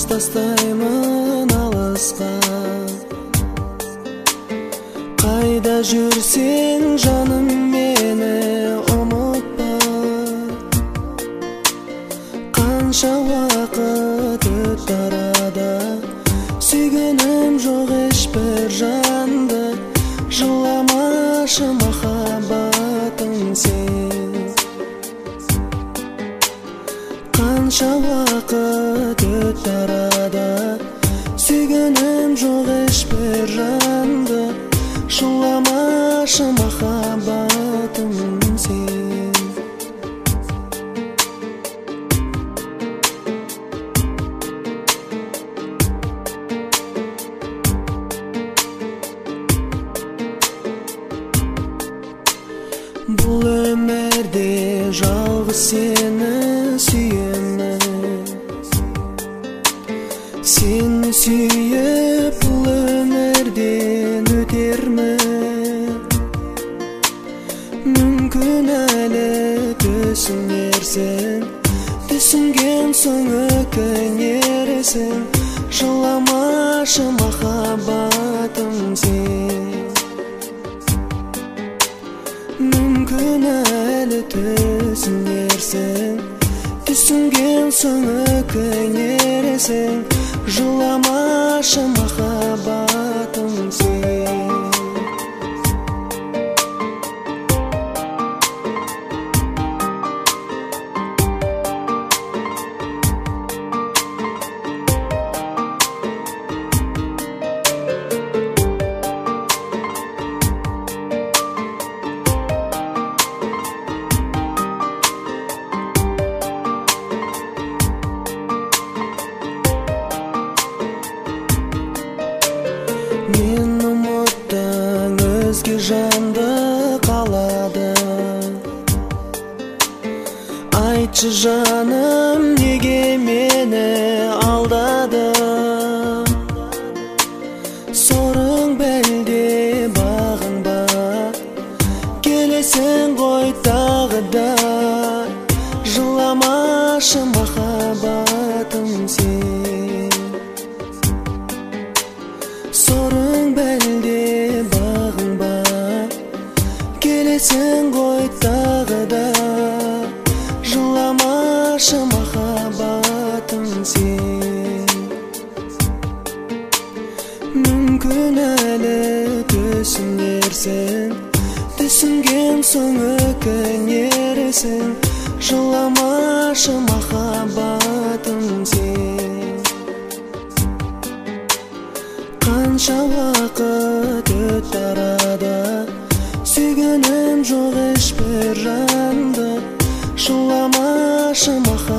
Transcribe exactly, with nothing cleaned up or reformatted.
көз тастаймын алысқа. Қайда жүрсең жаным мені ұмытпа. Қанша уақыт өтті арада, сүйгенім жоқ ешбір жанды. Жыламашы махаббатым сен. Қанша уақыт өтті арада, сүйгенім жоқ ешбір жанды. Жыламашы махаббатым сен. Бұл өмірде жалғыз сені сүйемін. Сені сүйіп бұл өмірден өтермін. Мүмкін әлі түсінерсің, түсінген соң өкінерсің. Жыламашы махаббатым сен. Мүмкін әлі түсінерсің, түсінген соң өкінерсің. Жыламашы махаббатым сен. Мен ұмыттың өзге жанды қалады. Айтшы жаным, неге мені алдады? Сорың бәлде бағың ба, келесің ғой тағы да. Жыламашы махаббатым сен. Сорың бәлде бағың ба, келесің ғой тағы да. Жыламашы махаббатым сен. Мүмкін әлі түсінерсің, түсінген соң өкінерсің. Жыламашы махаббатым сен. Қанша уақыт өтті арада, сүйгенім жоқ ешбір жанды. Жыламашы махаббатым